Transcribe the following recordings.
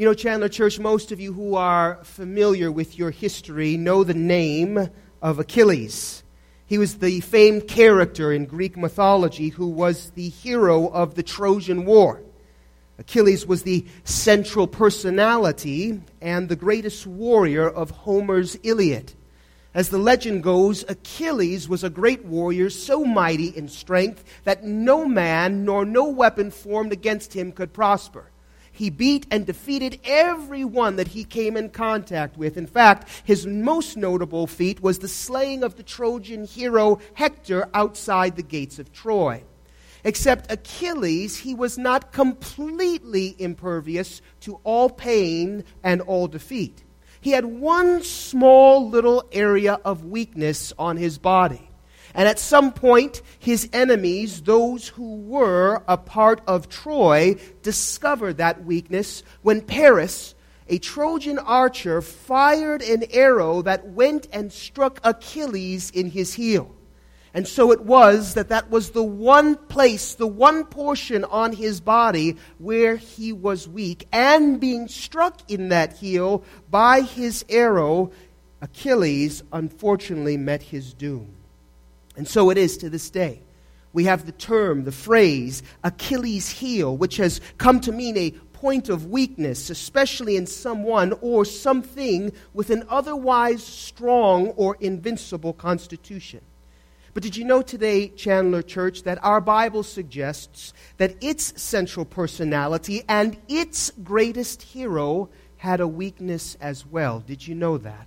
You know, Chandler Church, most of you who are familiar with your history know the name of Achilles. He was the famed character in Greek mythology who was the hero of the Trojan War. Achilles was the central personality and the greatest warrior of Homer's Iliad. As the legend goes, Achilles was a great warrior, so mighty in strength that no man nor no weapon formed against him could prosper. He beat and defeated everyone that he came in contact with. In fact, his most notable feat was the slaying of the Trojan hero Hector outside the gates of Troy. Except Achilles, he was not completely impervious to all pain and all defeat. He had one small little area of weakness on his body. And at some point, his enemies, those who were a part of Troy, discovered that weakness when Paris, a Trojan archer, fired an arrow that went and struck Achilles in his heel. And so it was that was the one place, the one portion on his body where he was weak. And being struck in that heel by his arrow, Achilles unfortunately met his doom. And so it is to this day. We have the term, the phrase, Achilles' heel, which has come to mean a point of weakness, especially in someone or something with an otherwise strong or invincible constitution. But did you know today, Chandler Church, that our Bible suggests that its central personality and its greatest hero had a weakness as well? Did you know that?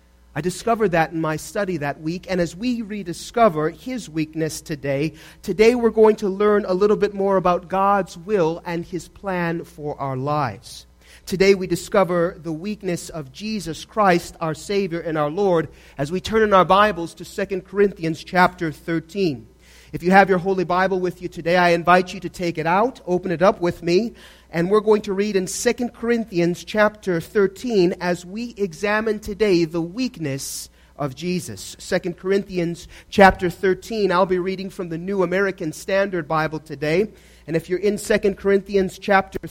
I discovered that in my study that week, and as we rediscover his weakness today we're going to learn a little bit more about God's will and his plan for our lives. Today we discover the weakness of Jesus Christ, our Savior and our Lord, as we turn in our Bibles to 2 Corinthians chapter 13. If you have your Holy Bible with you today, I invite you to take it out, open it up with me, and we're going to read in 2 Corinthians chapter 13 as we examine today the weakness of Jesus. 2 Corinthians chapter 13, I'll be reading from the New American Standard Bible today. And if you're in 2 Corinthians chapter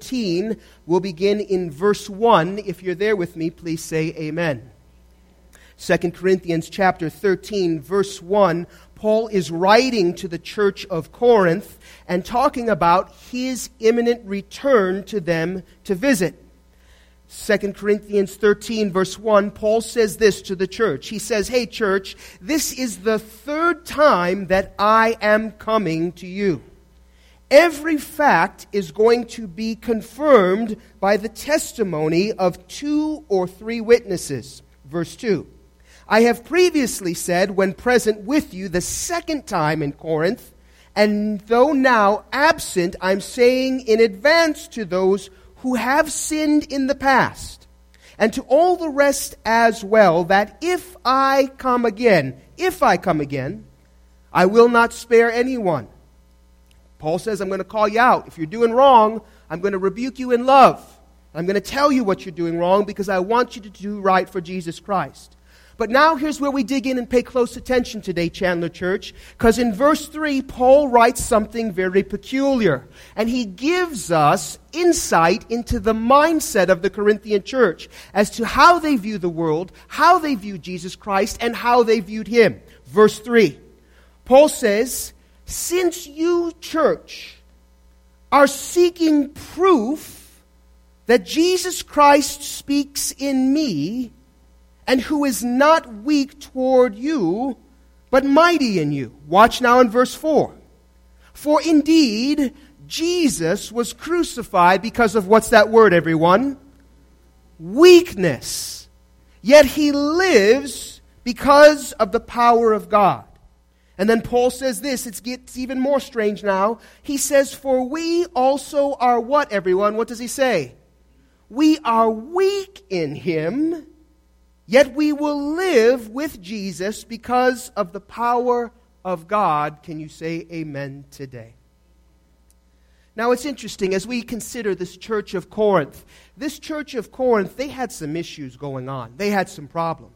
13, we'll begin in verse 1. If you're there with me, please say amen. 2 Corinthians chapter 13, verse 1, Paul is writing to the church of Corinth and talking about his imminent return to them to visit. 2 Corinthians 13, verse 1, Paul says this to the church. He says, "Hey church, this is the third time that I am coming to you. Every fact is going to be confirmed by the testimony of 2 or 3 witnesses." Verse 2. "I have previously said when present with you the second time in Corinth, and though now absent, I'm saying in advance to those who have sinned in the past, and to all the rest as well, that if I come again, I will not spare anyone." Paul says, I'm going to call you out. If you're doing wrong, I'm going to rebuke you in love. I'm going to tell you what you're doing wrong because I want you to do right for Jesus Christ. But now here's where we dig in and pay close attention today, Chandler Church, because in verse 3, Paul writes something very peculiar. And he gives us insight into the mindset of the Corinthian church as to how they view the world, how they view Jesus Christ, and how they viewed him. Verse 3, Paul says, "Since you, church, are seeking proof that Jesus Christ speaks in me, and who is not weak toward you, but mighty in you." Watch now in verse 4. "For indeed, Jesus was crucified because of," what's that word, everyone? "Weakness. Yet he lives because of the power of God." And then Paul says this, it gets even more strange now. He says, "For we also are" what, everyone? What does he say? "We are weak in him, yet we will live with Jesus because of the power of God." Can you say amen today? Now it's interesting as we consider this church of Corinth. This church of Corinth, they had some issues going on. They had some problems.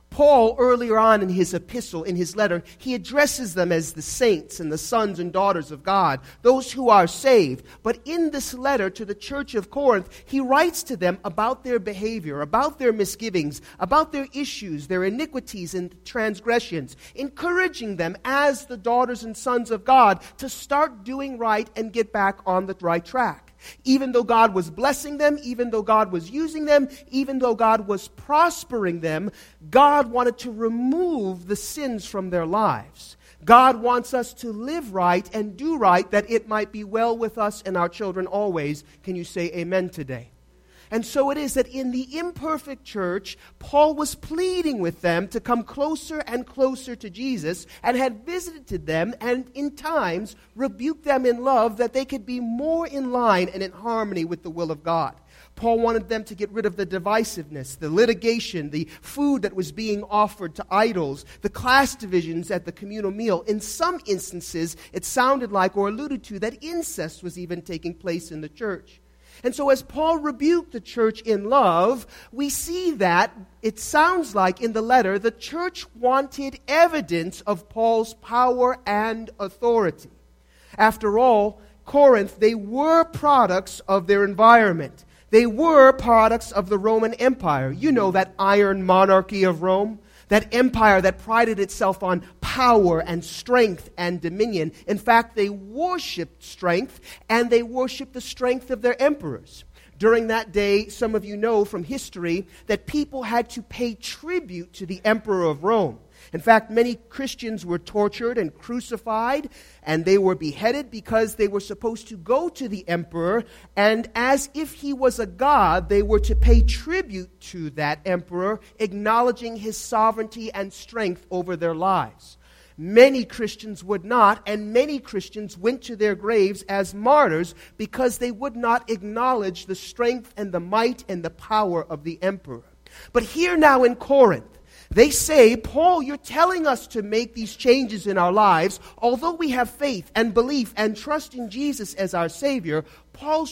Paul, earlier on in his epistle, in his letter, he addresses them as the saints and the sons and daughters of God, those who are saved. But in this letter to the church of Corinth, he writes to them about their behavior, about their misgivings, about their issues, their iniquities and transgressions, encouraging them as the daughters and sons of God to start doing right and get back on the right track. Even though God was blessing them, even though God was using them, even though God was prospering them, God wanted to remove the sins from their lives. God wants us to live right and do right, that it might be well with us and our children always. Can you say amen today? And so it is that in the imperfect church, Paul was pleading with them to come closer and closer to Jesus, and had visited them and in times rebuked them in love, that they could be more in line and in harmony with the will of God. Paul wanted them to get rid of the divisiveness, the litigation, the food that was being offered to idols, the class divisions at the communal meal. In some instances, it sounded like or alluded to that incest was even taking place in the church. And so as Paul rebuked the church in love, we see that, it sounds like in the letter, the church wanted evidence of Paul's power and authority. After all, Corinth, they were products of their environment. They were products of the Roman Empire. You know, that iron monarchy of Rome, that empire that prided itself on power and strength and dominion. In fact, they worshipped strength, and they worshipped the strength of their emperors. During that day, some of you know from history that people had to pay tribute to the emperor of Rome. In fact, many Christians were tortured and crucified, and they were beheaded because they were supposed to go to the emperor, and as if he was a god, they were to pay tribute to that emperor, acknowledging his sovereignty and strength over their lives. Many Christians would not, and many Christians went to their graves as martyrs because they would not acknowledge the strength and the might and the power of the emperor. But here now in Corinth, they say, Paul, you're telling us to make these changes in our lives. Although we have faith and belief and trust in Jesus as our Savior, Paul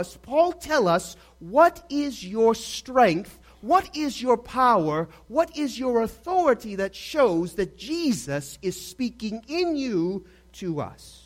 tell us, what is your strength? What is your power? What is your authority that shows that Jesus is speaking in you to us?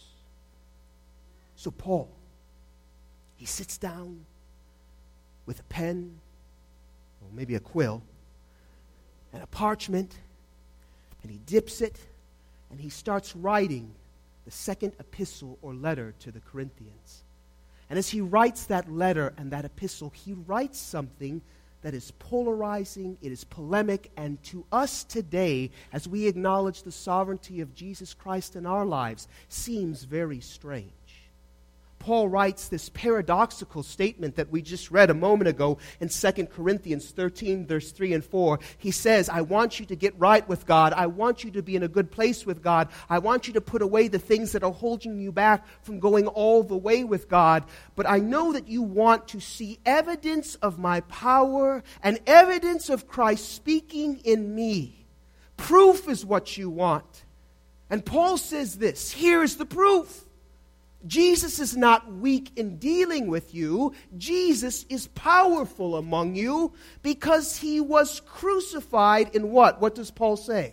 So Paul, he sits down with a pen, or maybe a quill, and a parchment, and he dips it, and he starts writing the second epistle or letter to the Corinthians. And as he writes that letter and that epistle, he writes something that is polarizing, it is polemic, and to us today, as we acknowledge the sovereignty of Jesus Christ in our lives, seems very strange. Paul writes this paradoxical statement that we just read a moment ago in 2 Corinthians 13, verse 3 and 4. He says, I want you to get right with God. I want you to be in a good place with God. I want you to put away the things that are holding you back from going all the way with God. But I know that you want to see evidence of my power and evidence of Christ speaking in me. Proof is what you want. And Paul says this, here's the proof. Jesus is not weak in dealing with you. Jesus is powerful among you because he was crucified in what? What does Paul say?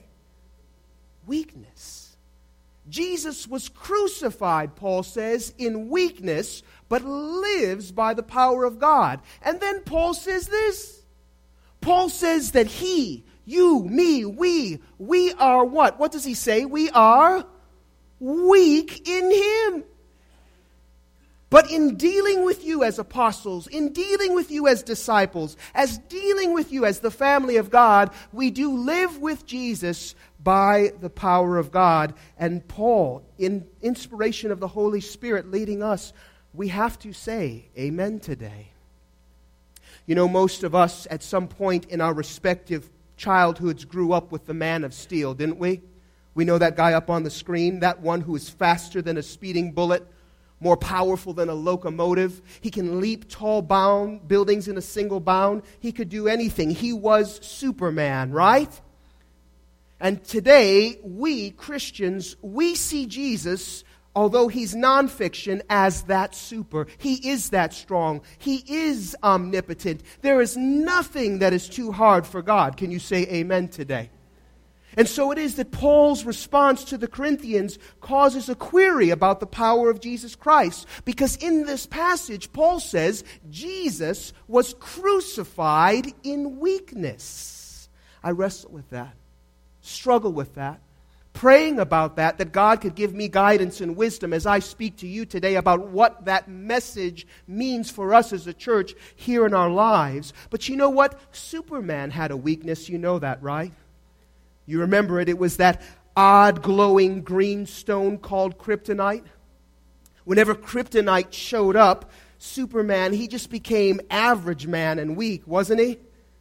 Weakness. Jesus was crucified, Paul says, in weakness, but lives by the power of God. And then Paul says this. Paul says that he, you, me, we are what? What does he say? We are weak in him. But in dealing with you as apostles, in dealing with you as disciples, as dealing with you as the family of God, we do live with Jesus by the power of God. And Paul, in inspiration of the Holy Spirit leading us, we have to say amen today. You know, most of us at some point in our respective childhoods grew up with the man of steel, didn't we? We know that guy up on the screen, that one who is faster than a speeding bullet, more powerful than a locomotive. He can leap tall buildings in a single bound. He could do anything. He was Superman, right? And today, we Christians, we see Jesus although he's nonfiction, as that super. He is that strong. He is omnipotent. There is nothing that is too hard for God. Can you say amen today? And so it is that Paul's response to the Corinthians causes a query about the power of Jesus Christ. Because in this passage, Paul says, Jesus was crucified in weakness. I wrestle with that, struggle with that, praying about that God could give me guidance and wisdom as I speak to you today about what that message means for us as a church here in our lives. But you know what? Superman had a weakness. You know that, right? You remember it. It was that odd glowing green stone called kryptonite. Whenever kryptonite showed up, Superman, he just became average man and weak, wasn't he?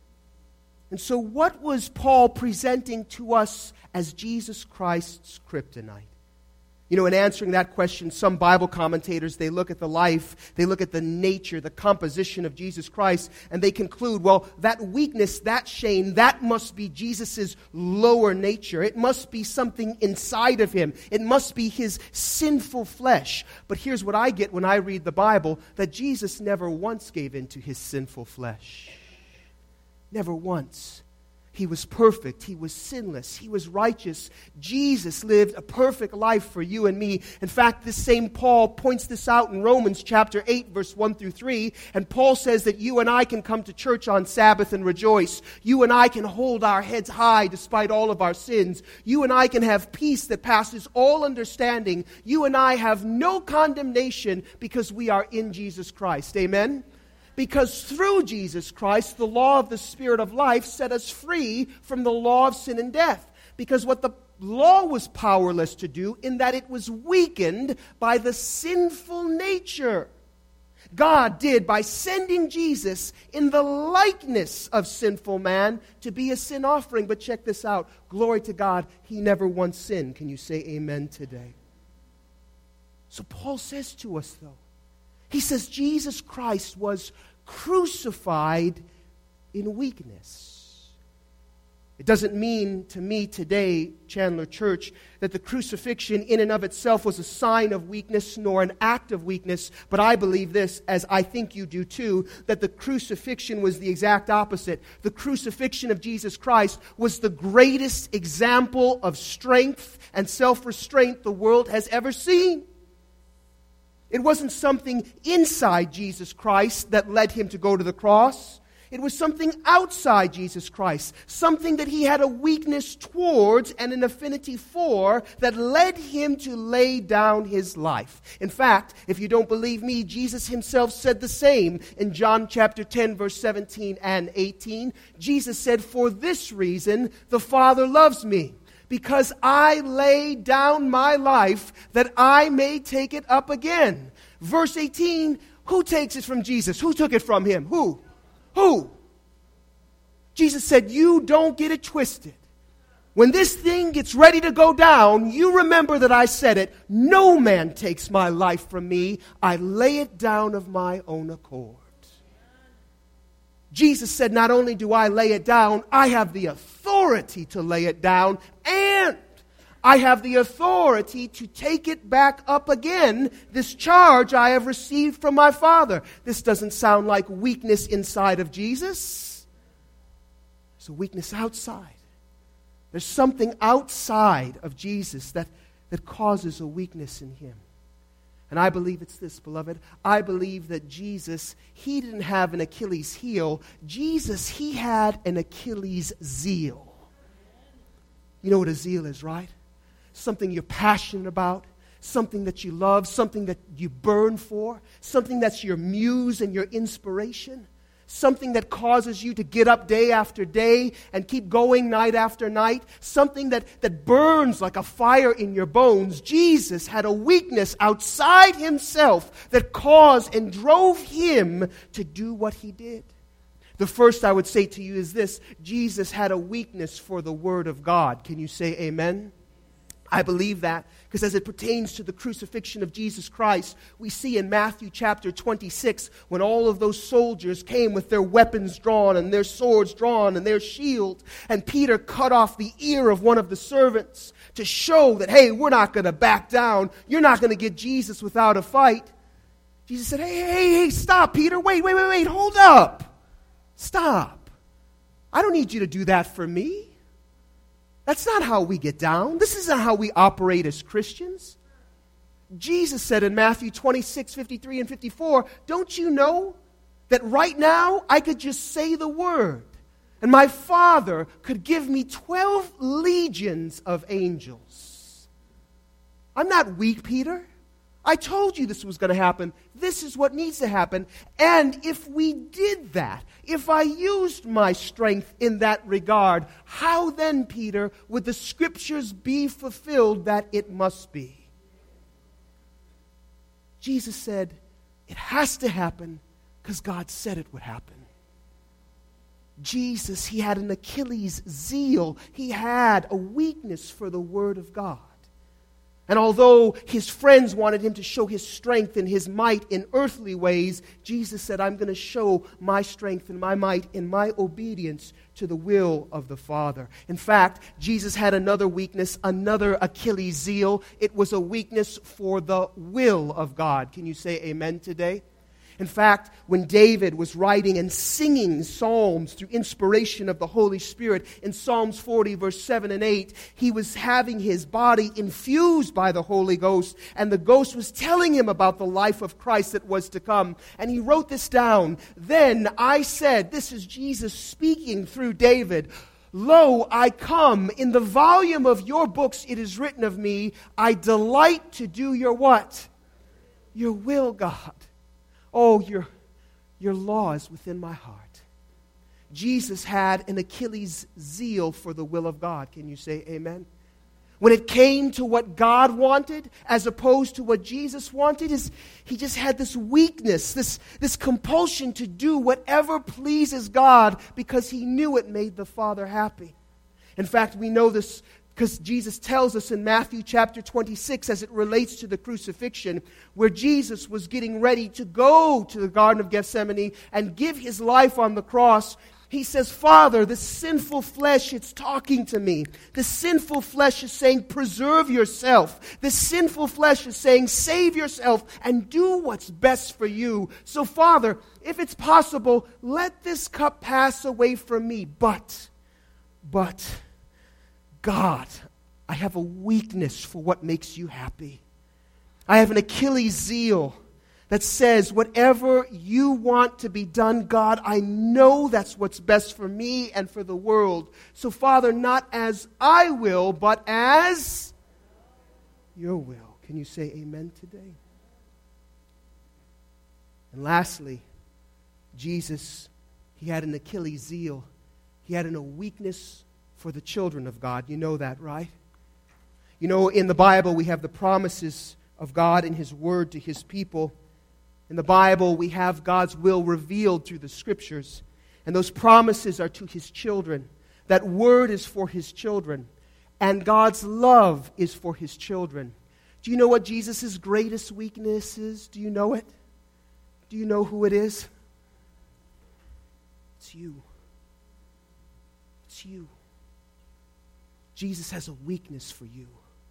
And so what was Paul presenting to us as Jesus Christ's kryptonite? You know, in answering that question, some Bible commentators, they look at the life, they look at the nature, the composition of Jesus Christ, and they conclude, well, that weakness, that shame, that must be Jesus' lower nature. It must be something inside of him. It must be his sinful flesh. But here's what I get when I read the Bible, that Jesus never once gave in to his sinful flesh. Never once. He was perfect. He was sinless. He was righteous. Jesus lived a perfect life for you and me. In fact, this same Paul points this out in Romans chapter 8, verse 1 through 3. And Paul says that you and I can come to church on Sabbath and rejoice. You and I can hold our heads high despite all of our sins. You and I can have peace that passes all understanding. You and I have no condemnation because we are in Jesus Christ. Amen? Because through Jesus Christ, the law of the Spirit of life set us free from the law of sin and death. Because what the law was powerless to do, in that it was weakened by the sinful nature, God did by sending Jesus in the likeness of sinful man to be a sin offering. But check this out. Glory to God, he never once sinned. Can you say amen today? So Paul says to us, though, he says Jesus Christ was crucified in weakness. It doesn't mean to me today, Chandler Church, that the crucifixion in and of itself was a sign of weakness nor an act of weakness, but I believe this, as I think you do too, that the crucifixion was the exact opposite. The crucifixion of Jesus Christ was the greatest example of strength and self-restraint the world has ever seen. It wasn't something inside Jesus Christ that led him to go to the cross. It was something outside Jesus Christ, something that he had a weakness towards and an affinity for that led him to lay down his life. In fact, if you don't believe me, Jesus himself said the same in John chapter 10, verse 17 and 18. Jesus said, "For this reason the Father loves me, because I lay down my life that I may take it up again." Verse 18, who takes it from Jesus? Who took it from him? Who? Jesus said, you don't get it twisted. When this thing gets ready to go down, you remember that I said it. No man takes my life from me. I lay it down of my own accord. Jesus said, not only do I lay it down, I have the authority to lay it down, and I have the authority to take it back up again, this charge I have received from my Father. This doesn't sound like weakness inside of Jesus. It's a weakness outside. There's something outside of Jesus that causes a weakness in him. And I believe it's this, beloved. I believe that Jesus, he didn't have an Achilles heel. Jesus, he had an Achilles zeal. You know what a zeal is, right? Something you're passionate about, something that you love, something that you burn for, something that's your muse and your inspiration, something that causes you to get up day after day and keep going night after night, something that burns like a fire in your bones. Jesus had a weakness outside himself that caused and drove him to do what he did. The first I would say to you is this: Jesus had a weakness for the Word of God. Can you say amen? I believe that because as it pertains to the crucifixion of Jesus Christ, we see in Matthew chapter 26, when all of those soldiers came with their weapons drawn and their swords drawn and their shield, and Peter cut off the ear of one of the servants to show that, hey, we're not going to back down. You're not going to get Jesus without a fight. Jesus said, hey, stop, Peter. Wait, hold up. Stop. I don't need you to do that for me. That's not how we get down. This isn't how we operate as Christians. Jesus said in Matthew 26, 53 and 54, don't you know that right now I could just say the word and my Father could give me 12 legions of angels? I'm not weak, Peter. I told you this was going to happen. This is what needs to happen. And if we did that, if I used my strength in that regard, how then, Peter, would the Scriptures be fulfilled that it must be? Jesus said, it has to happen because God said it would happen. Jesus, he had an Achilles zeal. He had a weakness for the Word of God. And although his friends wanted him to show his strength and his might in earthly ways, Jesus said, I'm going to show my strength and my might in my obedience to the will of the Father. In fact, Jesus had another weakness, another Achilles zeal. It was a weakness for the will of God. Can you say amen today? In fact, when David was writing and singing psalms through inspiration of the Holy Spirit, in Psalms 40, verse 7 and 8, he was having his body infused by the Holy Ghost, and the Ghost was telling him about the life of Christ that was to come. And he wrote this down. Then I said, this is Jesus speaking through David, Lo, I come. In the volume of your books it is written of me, I delight to do your what? Your will, God. Oh, your law is within my heart. Jesus had an Achilles zeal for the will of God. Can you say amen? When it came to what God wanted as opposed to what Jesus wanted, he just had this weakness, this compulsion to do whatever pleases God because he knew it made the Father happy. In fact, we know this because Jesus tells us in Matthew chapter 26 as it relates to the crucifixion, where Jesus was getting ready to go to the Garden of Gethsemane and give his life on the cross. He says, Father, the sinful flesh, it's talking to me. The sinful flesh is saying, preserve yourself. The sinful flesh is saying, save yourself and do what's best for you. So, Father, if it's possible, let this cup pass away from me. But, God, I have a weakness for what makes you happy. I have an Achilles zeal that says, whatever you want to be done, God, I know that's what's best for me and for the world. So, Father, not as I will, but as your will. Can you say amen today? And lastly, Jesus, he had an Achilles zeal. He had a weakness for the children of God. You know that, right? You know, in the Bible, we have the promises of God in his word to his people. In the Bible, we have God's will revealed through the Scriptures. And those promises are to his children. That word is for his children. And God's love is for his children. Do you know what Jesus' greatest weakness is? Do you know it? Do you know who it is? It's you. It's you. Jesus has a weakness for you.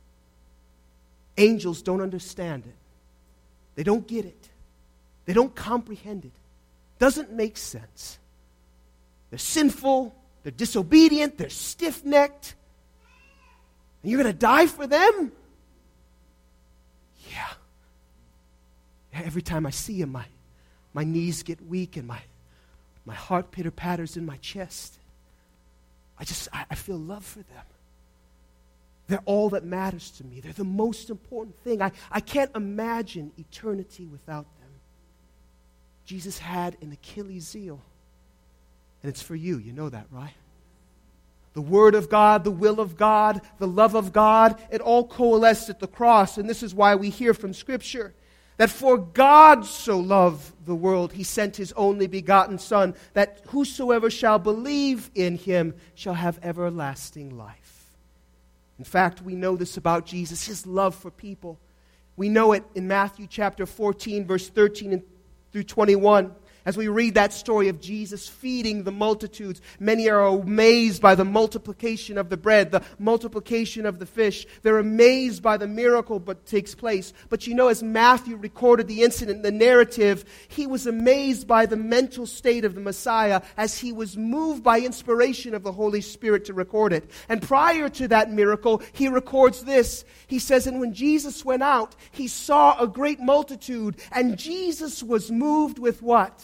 Angels don't understand it. They don't get it. They don't comprehend it. Doesn't make sense. They're sinful. They're disobedient. They're stiff-necked. And you're going to die for them? Yeah. Every time I see him, my knees get weak and my heart pitter-patters in my chest. I feel love for them. They're all that matters to me. They're the most important thing. I can't imagine eternity without them. Jesus had an Achilles zeal. And it's for you. You know that, right? The Word of God, the will of God, the love of God, it all coalesced at the cross. And this is why we hear from Scripture that for God so loved the world, he sent his only begotten Son, that whosoever shall believe in him shall have everlasting life. In fact, we know this about Jesus, his love for people. We know it in Matthew chapter 14, verse 13 through 21. As we read that story of Jesus feeding the multitudes, many are amazed by the multiplication of the bread, the multiplication of the fish. They're amazed by the miracle that takes place. But you know, as Matthew recorded the incident, the narrative, he was amazed by the mental state of the Messiah as he was moved by inspiration of the Holy Spirit to record it. And prior to that miracle, he records this. He says, and when Jesus went out, he saw a great multitude, and Jesus was moved with what?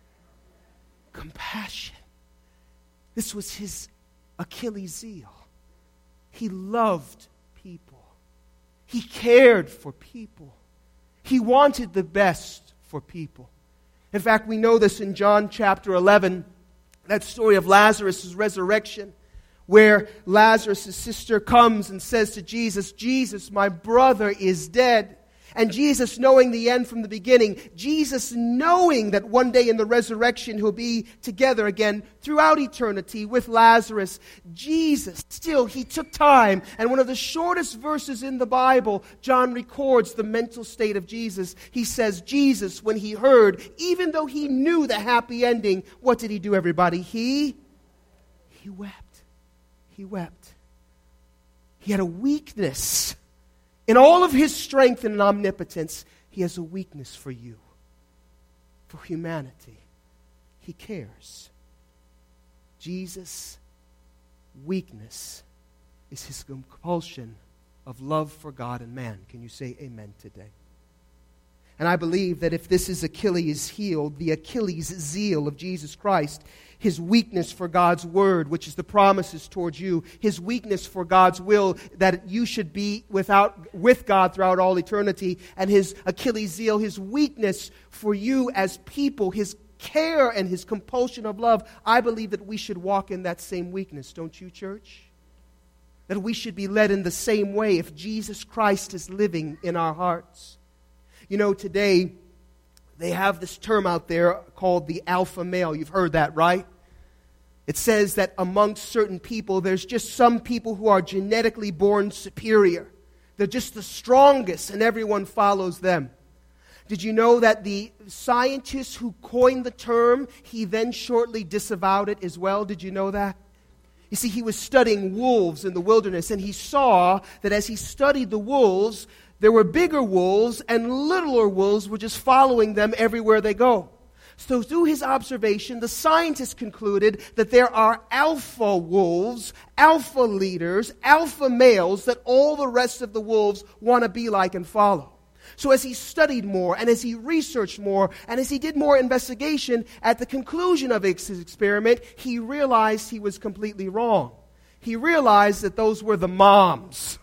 Compassion. This was his Achilles zeal. He loved people. He cared for people. He wanted the best for people. In fact, we know this in John chapter 11, that story of Lazarus' resurrection, where Lazarus' sister comes and says to Jesus, Jesus, my brother is dead. And Jesus knowing the end from the beginning, Jesus knowing that one day in the resurrection he'll be together again throughout eternity with Lazarus, Jesus still, he took time. And one of the shortest verses in the Bible, John records the mental state of Jesus. He says, Jesus, when he heard, even though he knew the happy ending, what did he do, everybody? He wept. He wept. He had a weakness. In all of his strength and omnipotence, he has a weakness for you, for humanity. He cares. Jesus' weakness is his compulsion of love for God and man. Can you say amen today? And I believe that if this is Achilles' heel, the Achilles' zeal of Jesus Christ, his weakness for God's word, which is the promises towards you, his weakness for God's will, that you should be with God throughout all eternity, and his Achilles' zeal, his weakness for you as people, his care and his compulsion of love, I believe that we should walk in that same weakness. Don't you, church? That we should be led in the same way if Jesus Christ is living in our hearts. You know, today, they have this term out there called the alpha male. You've heard that, right? It says that amongst certain people, there's just some people who are genetically born superior. They're just the strongest, and everyone follows them. Did you know that the scientist who coined the term, he then shortly disavowed it as well? Did you know that? You see, he was studying wolves in the wilderness, and he saw that as he studied the wolves, there were bigger wolves, and littler wolves were just following them everywhere they go. So through his observation, the scientists concluded that there are alpha wolves, alpha leaders, alpha males that all the rest of the wolves want to be like and follow. So as he studied more, and as he researched more, and as he did more investigation, at the conclusion of his experiment, he realized he was completely wrong. He realized that those were the moms.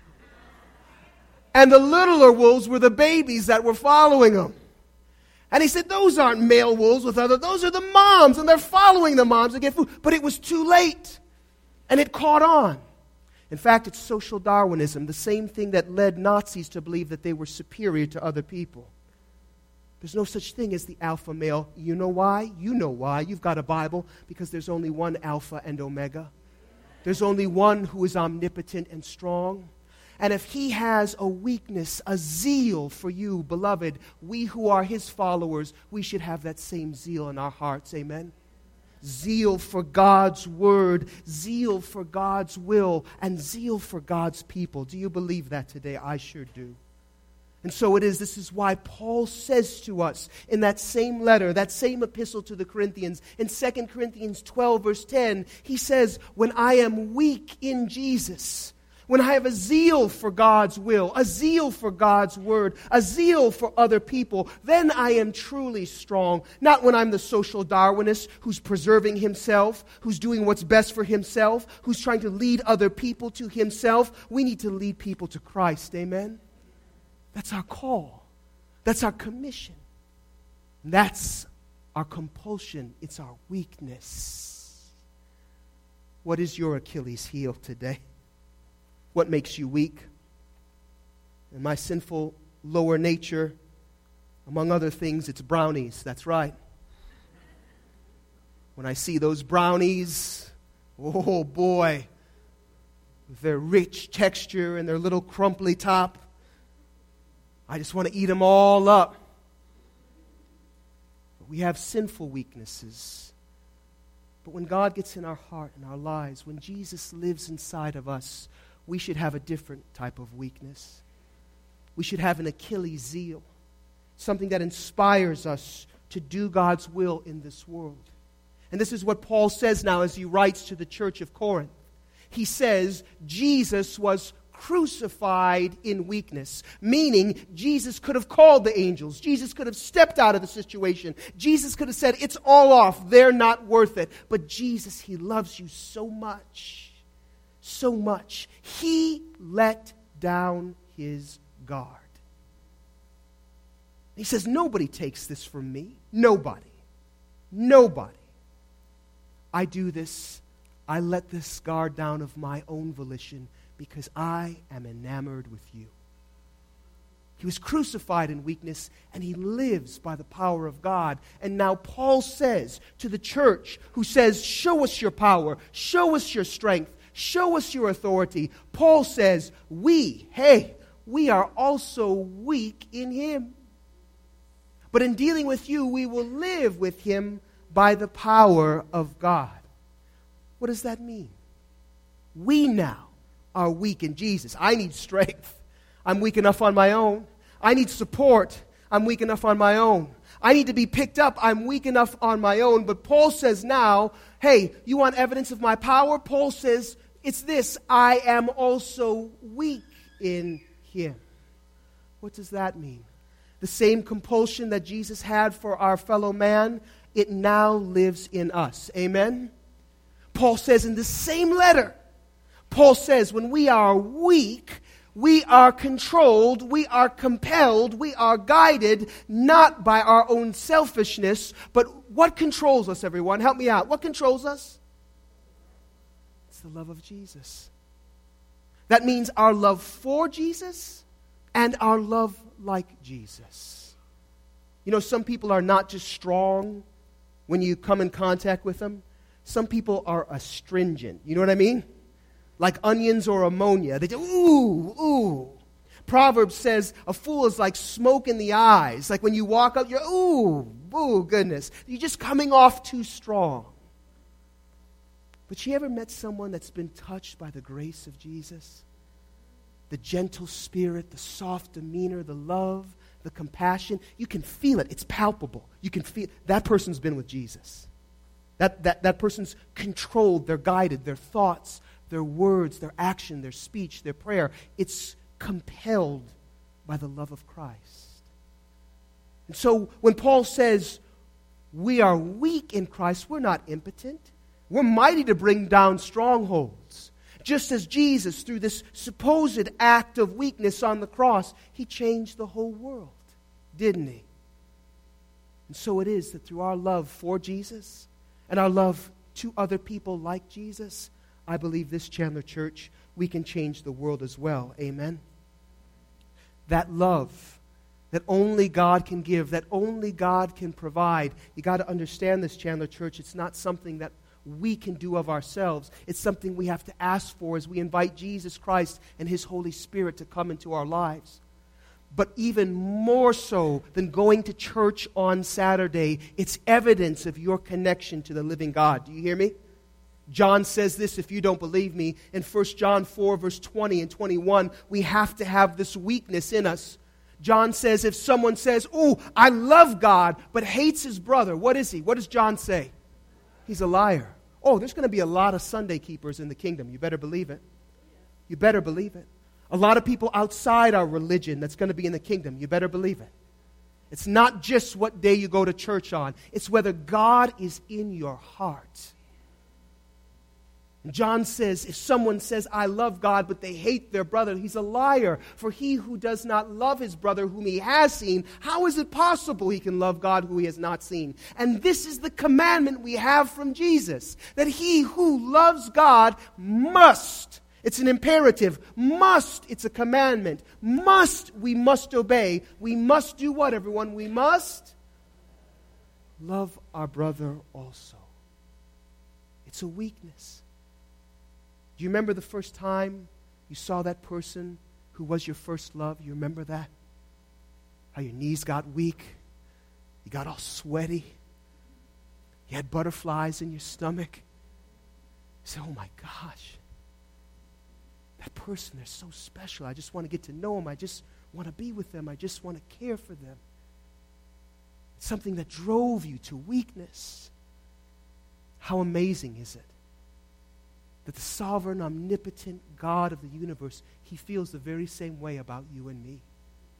And the littler wolves were the babies that were following them. And he said, those aren't male wolves with other, those are the moms, and they're following the moms to get food. But it was too late, and it caught on. In fact, it's social Darwinism, the same thing that led Nazis to believe that they were superior to other people. There's no such thing as the alpha male. You know why? You know why. You've got a Bible, because there's only one Alpha and Omega. There's only one who is omnipotent and strong. And if he has a weakness, a zeal for you, beloved, we who are his followers, we should have that same zeal in our hearts. Amen? Zeal for God's word, zeal for God's will, and zeal for God's people. Do you believe that today? I sure do. And so it is. This is why Paul says to us in that same letter, that same epistle to the Corinthians, in 2 Corinthians 12, verse 10, he says, when I am weak in Jesus, when I have a zeal for God's will, a zeal for God's word, a zeal for other people, then I am truly strong. Not when I'm the social Darwinist who's preserving himself, who's doing what's best for himself, who's trying to lead other people to himself. We need to lead people to Christ. Amen? That's our call. That's our commission. That's our compulsion. It's our weakness. What is your Achilles heel today? What makes you weak? In my sinful lower nature, among other things, it's brownies. That's right. When I see those brownies, oh boy, with their rich texture and their little crumply top. I just want to eat them all up. But we have sinful weaknesses. But when God gets in our heart and our lives, when Jesus lives inside of us, we should have a different type of weakness. We should have an Achilles zeal, something that inspires us to do God's will in this world. And this is what Paul says now as he writes to the church of Corinth. He says, Jesus was crucified in weakness, meaning Jesus could have called the angels. Jesus could have stepped out of the situation. Jesus could have said, it's all off. They're not worth it. But Jesus, He loves you so much, so much. He let down His guard. He says, nobody takes this from me. Nobody. Nobody. I do this. I let this guard down of my own volition because I am enamored with you. He was crucified in weakness, and He lives by the power of God. And now Paul says to the church who says, show us your power, show us your strength, show us your authority. Paul says, we are also weak in Him. But in dealing with you, we will live with Him by the power of God. What does that mean? We now are weak in Jesus. I need strength. I'm weak enough on my own. I need support. I'm weak enough on my own. I need to be picked up. I'm weak enough on my own. But Paul says now, hey, you want evidence of my power? Paul says, it's this, I am also weak in Him. What does that mean? The same compulsion that Jesus had for our fellow man, it now lives in us. Amen? Paul says in the same letter, Paul says when we are weak, we are controlled, we are compelled, we are guided not by our own selfishness, but what controls us, everyone? Help me out. What controls us? It's the love of Jesus. That means our love for Jesus and our love like Jesus. You know, some people are not just strong when you come in contact with them. Some people are astringent. You know what I mean? Like onions or ammonia. They do, ooh. Proverbs says a fool is like smoke in the eyes. Like when you walk up, you're, ooh, goodness. You're just coming off too strong. But you ever met someone that's been touched by the grace of Jesus? The gentle spirit, the soft demeanor, the love, the compassion. You can feel it. It's palpable. You can feel that person's been with Jesus. That person's controlled, they're guided, their thoughts, their words, their action, their speech, their prayer. It's compelled by the love of Christ. And so when Paul says we are weak in Christ, we're not impotent. We're mighty to bring down strongholds. Just as Jesus, through this supposed act of weakness on the cross, He changed the whole world, didn't He? And so it is that through our love for Jesus and our love to other people like Jesus, I believe this Chandler Church, we can change the world as well. Amen? That love that only God can give, that only God can provide. You got to understand this, Chandler Church. It's not something that we can do of ourselves. It's something we have to ask for as we invite Jesus Christ and His Holy Spirit to come into our lives. But even more so than going to church on Saturday, it's evidence of your connection to the living God. Do you hear me? John says this, if you don't believe me, in 1 John 4, verse 20 and 21, we have to have this weakness in us. John says if someone says, oh, I love God, but hates his brother, what is he? What does John say? He's a liar. Oh, there's going to be a lot of Sunday keepers in the kingdom. You better believe it. You better believe it. A lot of people outside our religion that's going to be in the kingdom. You better believe it. It's not just what day you go to church on. It's whether God is in your heart. And John says, if someone says, I love God, but they hate their brother, he's a liar. For he who does not love his brother whom he has seen, how is it possible he can love God who he has not seen? And this is the commandment we have from Jesus, that he who loves God must, it's an imperative, must, it's a commandment, we must obey. We must do what, everyone? We must love our brother also. It's a weakness. Do you remember the first time you saw that person who was your first love? You remember that? How your knees got weak. You got all sweaty. You had butterflies in your stomach. You said, oh my gosh, that person, they're so special. I just want to get to know them. I just want to be with them. I just want to care for them. It's something that drove you to weakness. How amazing is it that the sovereign, omnipotent God of the universe, He feels the very same way about you and me.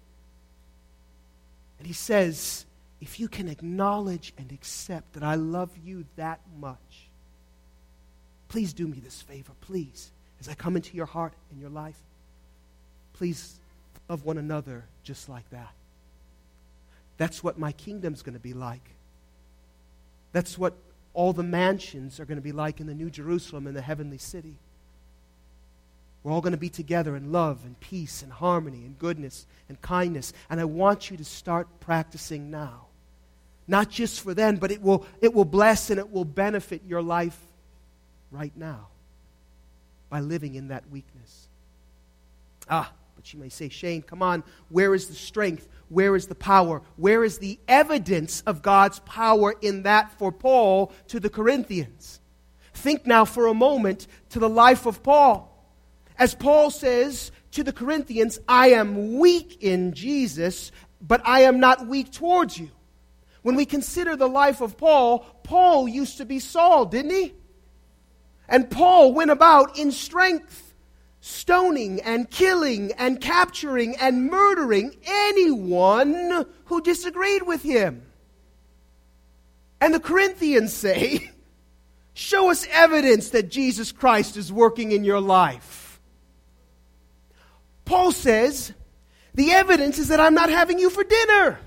And He says, if you can acknowledge and accept that I love you that much, please do me this favor, please. As I come into your heart and your life, please love one another just like that. That's what my kingdom's going to be like. That's what all the mansions are going to be like in the New Jerusalem and the heavenly city. We're all going to be together in love and peace and harmony and goodness and kindness. And I want you to start practicing now. Not just for then, but it will bless and it will benefit your life right now by living in that weakness. But you may say, Shane, come on, where is the strength? Where is the power? Where is the evidence of God's power in that for Paul to the Corinthians? Think now for a moment to the life of Paul. As Paul says to the Corinthians, I am weak in Jesus, but I am not weak towards you. When we consider the life of Paul, Paul used to be Saul, didn't he? And Paul went about in strength, stoning and killing and capturing and murdering anyone who disagreed with him. And the Corinthians say, show us evidence that Jesus Christ is working in your life. Paul says, the evidence is that I'm not having you for dinner.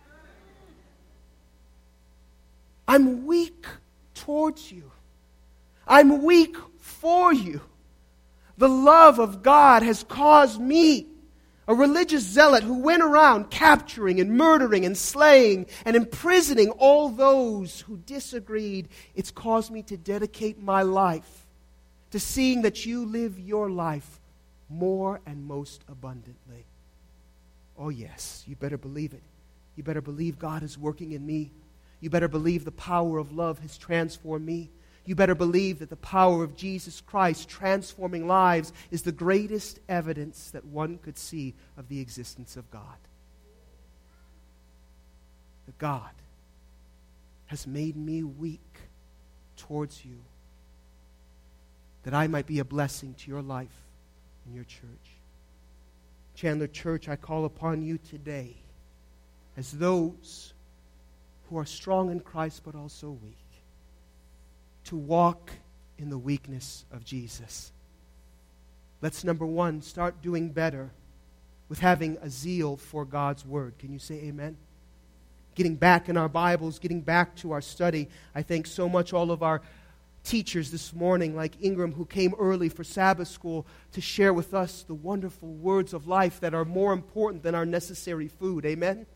I'm weak towards you. I'm weak for you. The love of God has caused me, a religious zealot who went around capturing and murdering and slaying and imprisoning all those who disagreed. It's caused me to dedicate my life to seeing that you live your life more and most abundantly. Oh yes, you better believe it. You better believe God is working in me. You better believe the power of love has transformed me. You better believe that the power of Jesus Christ transforming lives is the greatest evidence that one could see of the existence of God. That God has made me weak towards you, that I might be a blessing to your life and your church. Chandler Church, I call upon you today as those who are strong in Christ but also weak, to walk in the weakness of Jesus. Let's, number one, start doing better with having a zeal for God's Word. Can you say amen? Getting back in our Bibles, getting back to our study. I thank so much all of our teachers this morning, like Ingram, who came early for Sabbath school to share with us the wonderful words of life that are more important than our necessary food. Amen?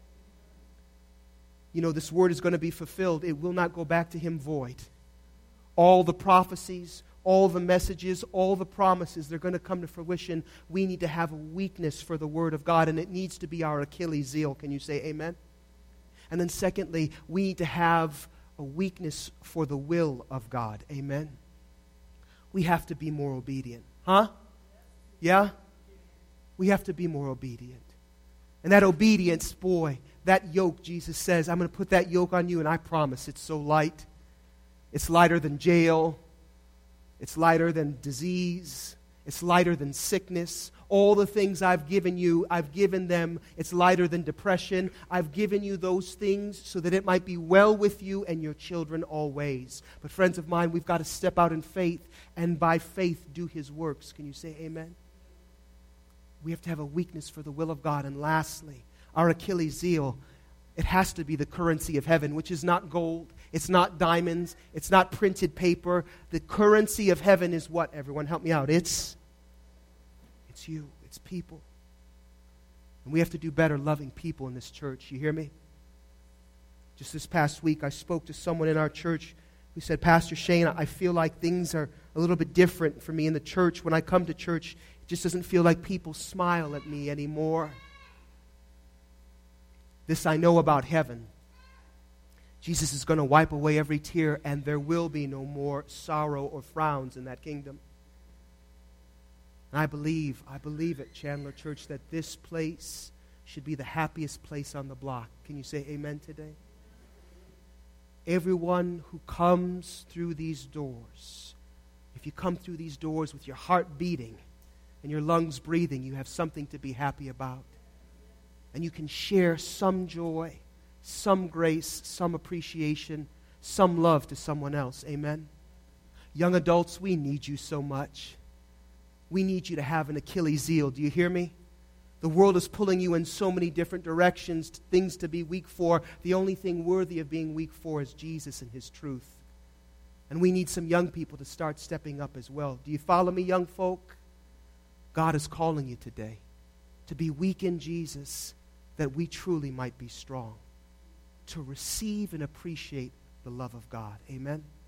You know, this word is going to be fulfilled. It will not go back to him void. All the prophecies, all the messages, all the promises, they're going to come to fruition. We need to have a weakness for the Word of God, and it needs to be our Achilles heel. Can you say amen? And then secondly, we need to have a weakness for the will of God. Amen? We have to be more obedient. Huh? Yeah? We have to be more obedient. And that obedience, boy, that yoke, Jesus says, I'm going to put that yoke on you, and I promise it's so light. It's lighter than jail. It's lighter than disease. It's lighter than sickness. All the things I've given you, I've given them. It's lighter than depression. I've given you those things so that it might be well with you and your children always. But friends of mine, we've got to step out in faith and by faith do His works. Can you say amen? We have to have a weakness for the will of God. And lastly, our Achilles heel, it has to be the currency of heaven, which is not gold. It's not diamonds. It's not printed paper. The currency of heaven is what? Everyone help me out. It's you. It's people. And we have to do better loving people in this church. You hear me? Just this past week, I spoke to someone in our church who said, Pastor Shane, I feel like things are a little bit different for me in the church. When I come to church, it just doesn't feel like people smile at me anymore. This I know about heaven. Jesus is going to wipe away every tear, and there will be no more sorrow or frowns in that kingdom. And I believe it, Chandler Church, that this place should be the happiest place on the block. Can you say amen today? Everyone who comes through these doors, if you come through these doors with your heart beating and your lungs breathing, you have something to be happy about. And you can share some joy, some grace, some appreciation, some love to someone else. Amen? Young adults, we need you so much. We need you to have an Achilles heel. Do you hear me? The world is pulling you in so many different directions, things to be weak for. The only thing worthy of being weak for is Jesus and His truth. And we need some young people to start stepping up as well. Do you follow me, young folk? God is calling you today to be weak in Jesus, that we truly might be strong, to receive and appreciate the love of God. Amen?